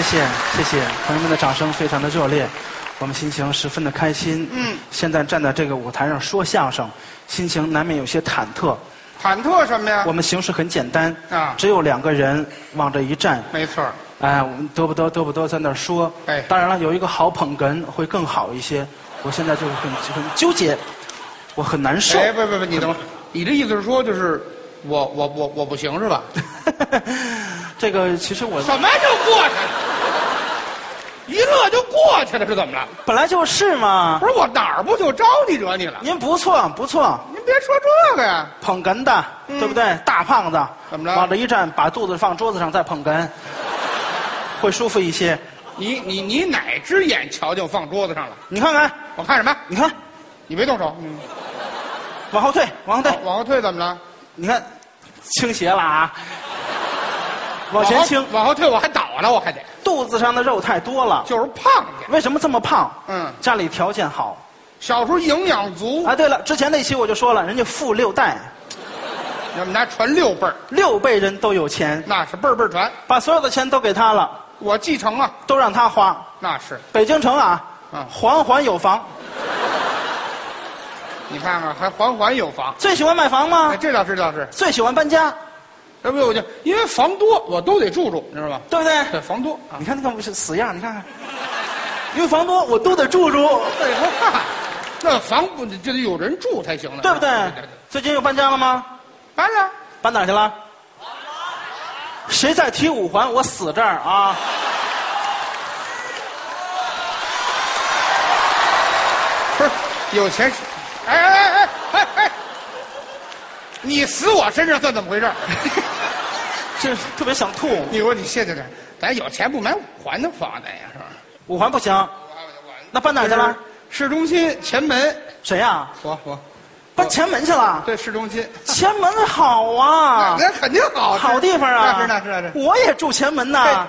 谢，谢谢朋友们的掌声非常的热烈，我们心情十分的开心。现在站在这个舞台上说相声，心情难免有些忐忑。 忐忑什么呀？ 我们形式很简单啊， 只有2个人往这一站。 没错。 哎，我们得不得在那儿说。 哎， 当然了，有一个好捧哏会更好一些。我现在就是很纠结，我很难受。 哎，不，你等会儿，你这意思是说，就是我不行是吧？ 这个其实我什么就过去了？一乐就过去了，是怎么了？ 本来就是嘛。 不是我哪儿不就招你惹你了？ 您不错不错， 您别说这个呀， 捧哏的，对不对？大胖子怎么了？ 往这一站，把肚子放桌子上再捧哏，会舒服一些。 你哪只眼瞧见我放桌子上了？ 你看看， 我看什么？ 你看， 你别动手。 往后退，往后退， 往后退怎么了？ 你看，倾斜了啊！往前倾， 往后退我还倒了，我还得。 肚子上的肉太多了， 就是胖去。 为什么这么胖？ 家里条件好， 小时候营养足。 啊，对了，之前那期我就说了，人家富6代， 我们家传6辈儿 ，6辈人都有钱， 那是辈儿辈儿传， 把所有的钱都给他了， 我继承啊， 都让他花。 那是北京城啊，环有房。 你看看，还环有房。 最喜欢买房吗？ 哎，这倒是。 最喜欢搬家。 这不我就因为房多，我都得住，你知道吧？ 对不对？ 对，房多。 你看那个是死样，你看看，因为房多，我都得住。 废话，那房不就得有人住才行了， 对不对？最近又搬家了吗？ 搬了。 搬哪儿去了？谁再提5环，我死这儿啊！ 不是有钱，哎！你死我身上算怎么回事？ 这特别想吐。 你说你谢谢点，咱有钱不买5环的房子呀，是吧 ？5环不行，那搬哪儿去了？ 市中心前门。 谁呀？ 我搬前门去了。 对，市中心前门好啊， 那肯定好， 好地方啊。 那是。 我也住前门呐。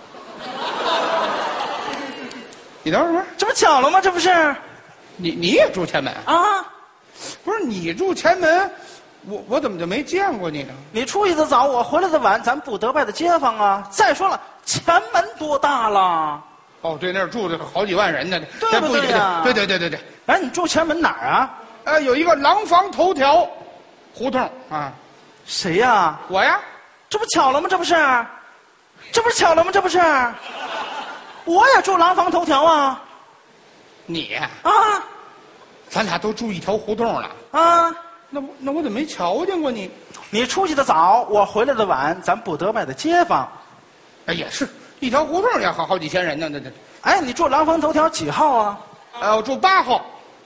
你等会儿， 这不巧了吗？这不是？ 你也住前门啊？ 不是你住前门。我怎么就没见过你呢？ 你出去的早，我回来的晚，咱不得拜的街坊啊。再说了，前门多大了？ 哦，对，那儿住着好几万人呢， 对不对呀？ 对。 哎，你住前门哪儿啊？ 有一个廊坊头条胡同啊。 谁呀？ 我呀。 这不巧了吗？这不是巧了吗？这不是。我也住廊坊头条啊。 你啊？ 咱俩都住一条胡同了啊。 那我怎么没瞧见过你？ 你出去的早，我回来的晚，咱不得拜的街坊。 哎，也是一条胡同也好几千人呢，这。 哎，你住廊坊头条几号啊？ 我住8号。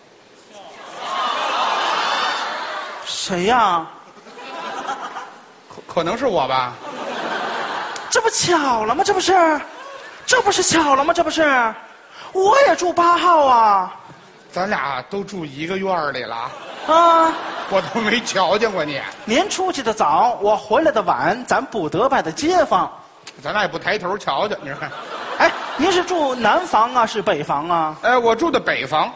谁呀？ 可能是我吧。 这不巧了吗？这不是巧了吗？这不是，我也住8号啊。 咱俩都住一个院里了啊！ 我都没瞧见过你。 您出去的早，我回来的晚，咱不得拜的街坊。 咱俩也不抬头瞧瞧，你看。 哎，您是住南房啊，是北房啊？ 我住的北房。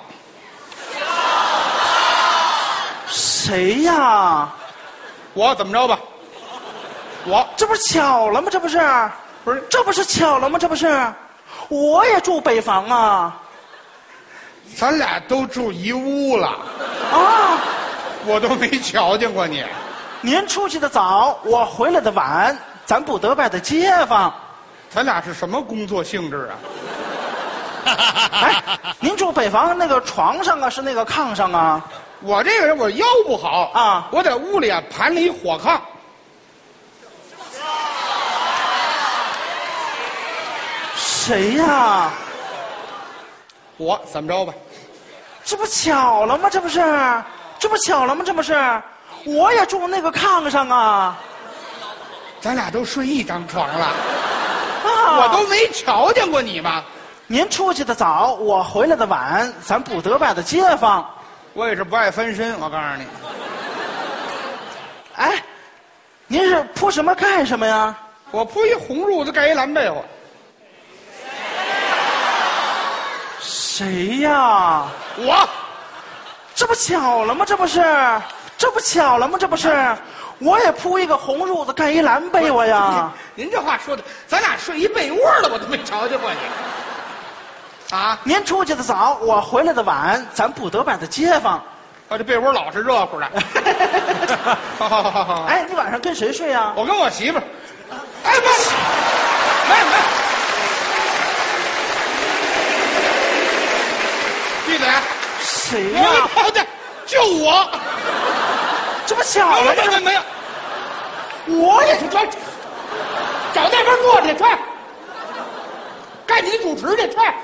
谁呀？ 我怎么着吧？ 这不是巧了吗？这不是巧了吗？这不是，我也住北房啊。 咱俩都住一屋了啊！ 我都没瞧见过你。 您出去的早，我回来的晚，咱不得拜的街坊。 咱俩是什么工作性质啊？ 哎，您住北房那个床上啊，是那个炕上啊？ 我这个人我腰不好啊，我在屋里啊盘了一火炕。 谁呀？ 我怎么着吧？ 这不巧了吗？这不巧了吗？这不是，我也住那个炕上啊。 咱俩都睡一张床了，我都没瞧见过你吗？ 您出去的早，我回来的晚，咱不得拜的街坊。 我也是不爱翻身，我告诉你。 哎，您是铺什么盖什么呀？ 我铺一红褥子，盖一蓝被窝。 谁呀？ 我。 这不巧了吗？这这不巧了吗？这不是，我也铺一个红褥子，盖一蓝被窝呀。 您这话说的，咱俩睡一被窝了，我都没瞧见过你。啊， 您出去的早，我回来的晚，咱不得拜的街坊。 啊，这被窝老是热乎的。好。 哎，你晚上跟谁睡呀？ 我跟我媳妇儿。哎，不，没。闭嘴！ 谁呀？ 对，就我。 这不巧了吗？ 没有。 我也去穿，找那边坐去穿，该你主持去穿。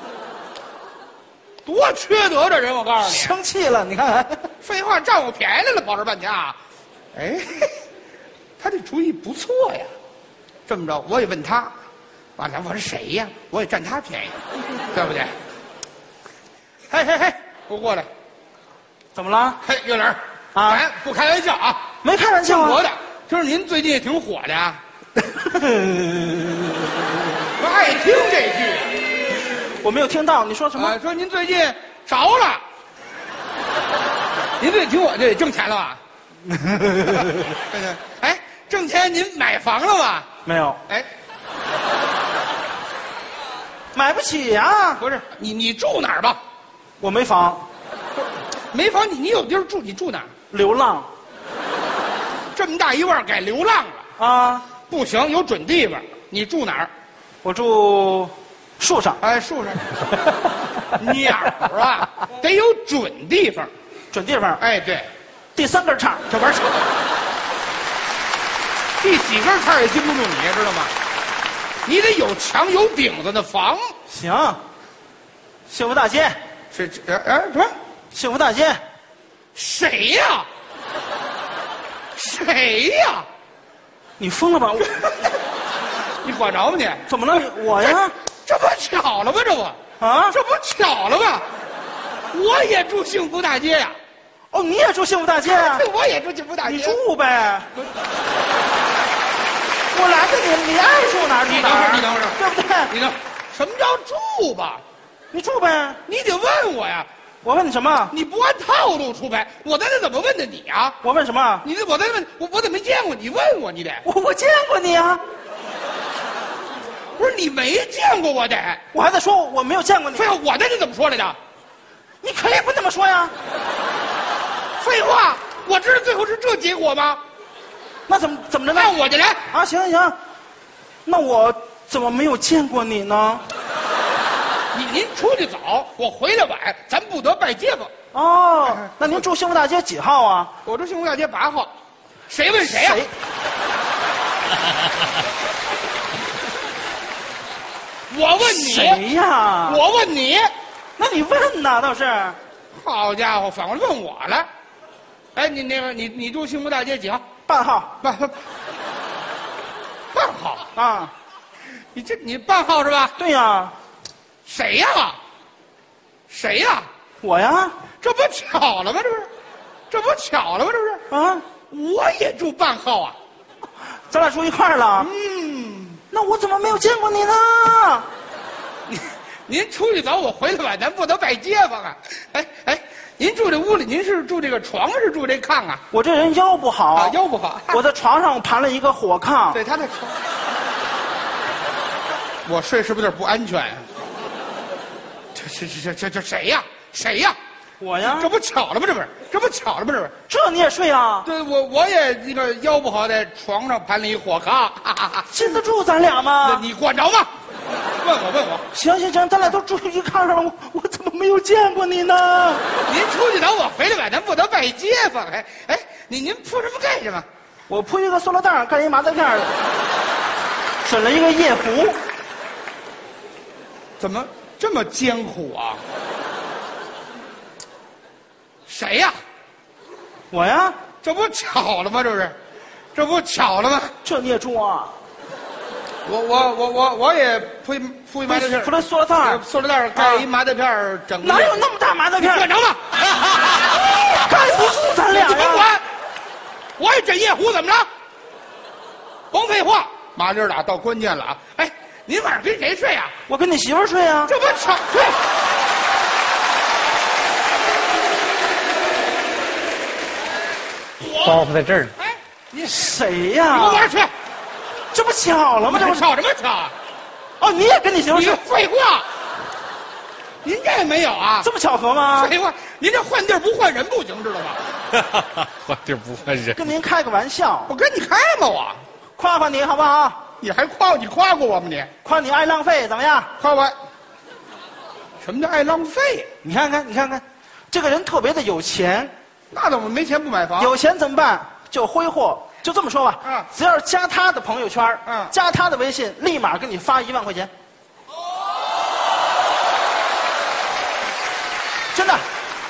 多缺德这人，我告诉你！ 生气了，你看。 废话，占我便宜来了，跑这半天啊！哎，他这主意不错呀。这么着，我也问他，完了我是谁呀？我也占他便宜，对不对？嘿，给我过来。 怎么了？ 嘿，月玲啊， 咱不开玩笑啊， 没开玩笑啊。 我的，就是您最近也挺火的啊。我爱听这句。 我没有听到你说什么。 说您最近着了。您最近听我这挣钱了吧？哎，挣钱您买房了吧？ 没有。 哎， 买不起呀。 不是，你住哪儿吧？ 我没房。 没房，你有地儿住，你住哪儿？ 流浪。 这么大一腕改流浪了啊？ 不行，有准地方。你住哪儿？ 我住树上。 哎，树上。鸟啊，得有准地方。 准地方。 哎，对。 第3根叉， 这玩意儿。第几根叉也经不住你，知道吗？你得有墙有顶子的房。 行。幸福大街。 是什么？ 幸福大街。 谁呀？谁呀？ 你疯了吧？ 你管着吗你？ 怎么了？我呀？ 这不巧了吗？这不啊？ 这不巧了吗？我也住幸福大街呀。 哦，你也住幸福大街啊？ 我也住幸福大街。 你住呗。我拦着你爱住哪儿住哪儿。 你等会儿， 对不对？ 你等，什么叫住吧？ 你住呗。 你得问我呀。 我问你什么？ 你不按套路出牌，我在这怎么问的你啊？ 我问什么？ 我在问，我怎么没见过你？问我，你得。 我见过你啊。 不是你没见过我得。 我还在说我没有见过你。 废话，我在这怎么说来的？ 你可以不这么说呀。 废话，我知道最后是这结果吗？ 那怎么着呢？ 那我就来啊！行，那我怎么没有见过你呢？ 您出去早，我回来晚，咱不得拜街坊。 哦，那您住幸福大街几号啊？ 我住幸福大街8号。谁问谁呀？我问你。 谁呀？ 我问你。 那你问呐，倒是。 好家伙，反过来问我了。哎，你住幸福大街几号？ 半号。 半号啊？ 你半号是吧？ 对呀。 谁呀？谁呀？ 我呀。 这不巧了吗？这不巧了吗？这不是啊？ 我也住半号啊。 咱俩住一块儿了。那我怎么没有见过你呢？ 您出去早，我回来晚，咱不得拜街坊啊！哎，您住这屋里，您是住这个床，是住这炕啊？ 我这人腰不好。 啊，腰不好。 我在床上盘了一个火炕。 对，他在床。我睡是不是有点不安全啊？这谁呀？谁呀？ 我呀。 这不巧了吗？这不巧了吗？ 这你也睡啊？ 对，我也那个腰不好，在床上盘了一火炕。 禁得住咱俩吗？ 你管着吗？问我。 行，咱俩都住一炕上了，我怎么没有见过你呢？ 您出去早，我回来晚，咱不得拜街坊。哎，您铺什么盖什么？ 我铺一个塑料袋，盖一麻袋片，整了一个夜壶。 怎么这么艰苦啊？谁呀？ 我呀。 这不巧了吗？这不巧了吗？ 这你也住啊？ 我也铺一麻袋片， 铺了塑料袋， 塑料袋盖一麻袋片，整个。 哪有那么大麻袋片？ 管着吗？ 盖不住咱俩呀！ 你甭管，我也整夜壶，怎么了？甭废话，麻溜打到关键了啊！哎，您晚上跟谁睡啊？ 我跟你媳妇睡啊。 这不巧睡。 包袱在这儿呢。 哎，你谁呀？ 你给我哪儿去？ 这不巧了吗？这不是？ 吵什么吵？ 哦，你也跟你媳妇你是废话，您这没有啊？ 这么巧合吗？ 废话，您这换地儿不换人不行，知道吗？ 换地儿不换人。 跟您开个玩笑， 我跟你开吗？我， 夸夸你好不好？ 你还夸我？你夸过我吗？你夸你爱浪费怎么样？ 夸我？什么叫爱浪费？ 你看看，你看看，这个人特别的有钱， 那怎么没钱不买房？ 有钱怎么办？就挥霍。就这么说吧，只要是加他的朋友圈，加他的微信，立马给你发1万块钱。真的，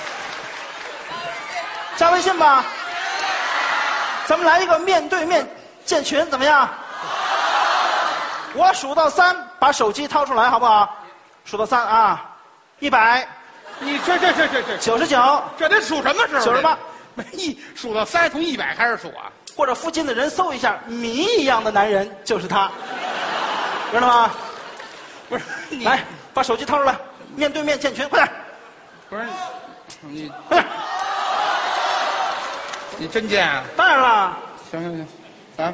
加微信吧，咱们来一个面对面建群，怎么样？我数到3，把手机掏出来，好不好？数到3啊，100， 你这 99， 这得数什么时候 ？98， 没数到3，从100开始数啊？ 或者附近的人搜一下，谜一样的男人就是他，知道吗？ 不是，你来，把手机掏出来，面对面建群，快点！ 不是你， 快点！ 你真贱啊！ 当然了， 行，来。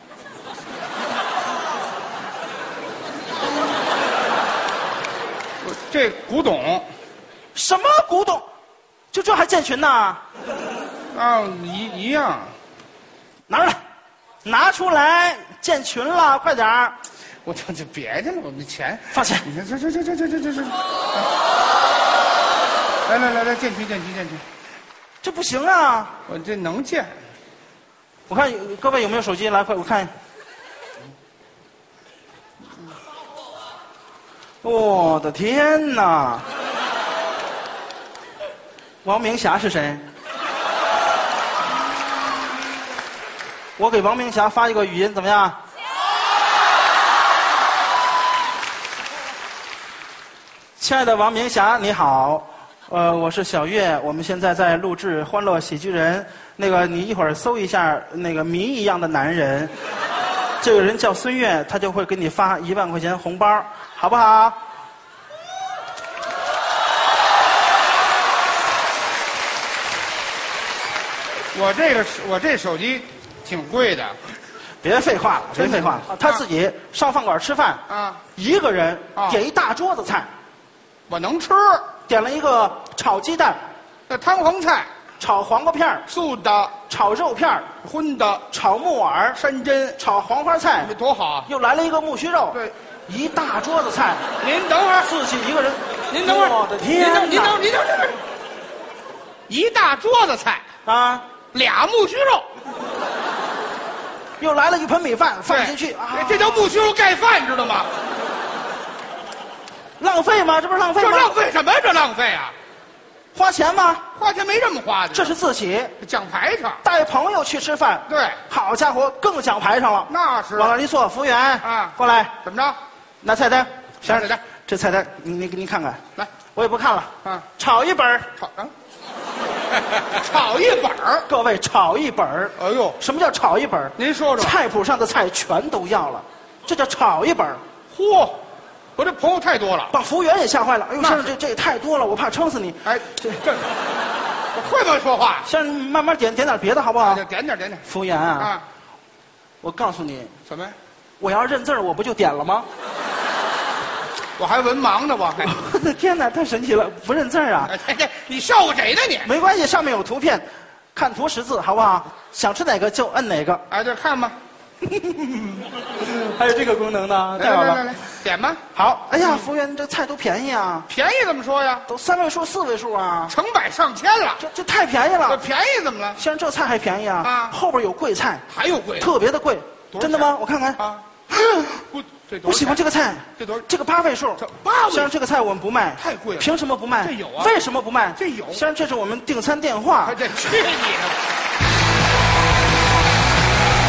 这古董， 什么古董？就这还建群呢？ 啊，一样。 拿出来，拿出来，建群了，快点儿！ 我就别去了，我没钱。 放钱！ 你看这，来，建群。 这不行啊！ 我这能建。 我看各位有没有手机？来，快我看。我的天哪！王明霞是谁？我给王明霞发一个语音，怎么样？亲爱的王明霞，你好，我是小月，我们现在在录制《欢乐喜剧人》，那个你一会儿搜一下那个谜一样的男人，这个人叫孙越，他就会给你发1万块钱红包，好不好？ 我这手机挺贵的。 别废话了，别废话了。他自己上饭馆吃饭啊， 一个人点一大桌子菜， 我能吃。 点了一个炒鸡蛋， 那汤黄菜， 炒黄瓜片儿， 素的， 炒肉片儿， 荤的， 炒木耳， 山珍， 炒黄花菜， 这多好啊！ 又来了一个木须肉， 对， 一大桌子菜。 您等会儿， 自己一个人， 您等会儿， 我的天哪！ 您等，一大桌子菜啊 ，2木须肉， 又来了一盆米饭放进去啊， 这叫木须肉盖饭，知道吗？ 浪费吗？这不是浪费吗？ 这浪费什么？这浪费啊！ 花钱吗？ 花钱没这么花的。 这是自己讲排场， 带朋友去吃饭。 对， 好家伙，更讲排场了。 那是往那儿一坐，服务员啊， 过来， 怎么着？ 拿菜单， 啥菜单？ 这菜单您看看。 来， 我也不看了。 啊， 炒一本儿， 炒一本儿。 各位炒一本儿。 哎呦， 什么叫炒一本儿？ 您说说。 菜谱上的菜全都要了，这叫炒一本儿。 嚯！我这朋友太多了， 把服务员也吓坏了。哎呦，先生，这也太多了，我怕撑死你。 哎，这我会不会说话？ 先生，慢慢点点别的好不好？ 点。 服务员啊，我告诉你， 什么？ 我要认字我不就点了吗？ 我还文盲呢，我还。 我的天哪，太神奇了！不认字啊？ 你笑话谁呢你？ 没关系，上面有图片，看图识字好不好？想吃哪个就摁哪个。 哎，这看吧。 还有这个功能呢，太好了！ 来，点吧。 好，哎呀，服务员，这菜都便宜啊！ 便宜怎么说呀？ 都3位数、4位数啊， 成百上千了。 这太便宜了。 便宜怎么了？ 先生，这菜还便宜啊！啊，后边有贵菜， 还有贵， 特别的贵。真的吗？我看看。啊，我喜欢这个菜。这个8位数。先生，这个菜我们不卖， 太贵了。 凭什么不卖？ 这有啊。 为什么不卖？ 这有。 先生，这是我们订餐电话。 这去你的！